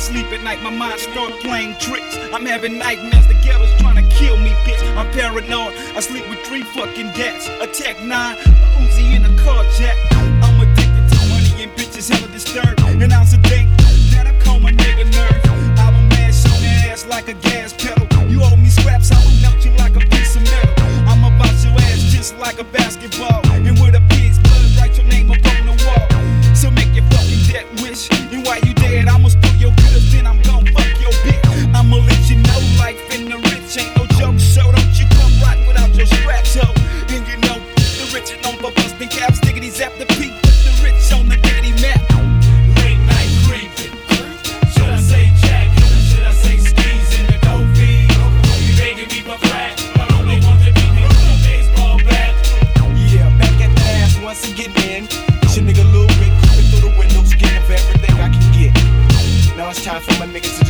sleep at night, my mind start playing tricks. I'm having nightmares, the ghetto's trying to kill me, bitch. I'm paranoid, I sleep with 3 fucking gats. A Tech 9, a Uzi, and a car jack. I'm addicted to money and bitches, hella disturbed. And I also think that I call my nigga nerve. I will mash on their ass like a gas pedal. You owe me scraps, I will melt you like a piece of metal. I'm about your ass just like a basketball. And with a pig's blood, write your name up on the wall. So make your fucking death wish. And while you dead, I'ma steal your goods, then I'm gon' fuck your bitch. I'ma let you know life in the rich ain't no joke. So don't you come rock without your scratch hoe. And you know the rich are known for busting caps. Diggity zap the peak, put the rich on the diggity map. Late night creeping. Should I say jacking or should I say skis in the dope feed? You begging me for crack, but only want to beat me with a baseball bat. Yeah, back at the ass once again, man. It's your nigga Lil Rick creeping through the windows, getting for everything I can get. Now it's time for my niggas to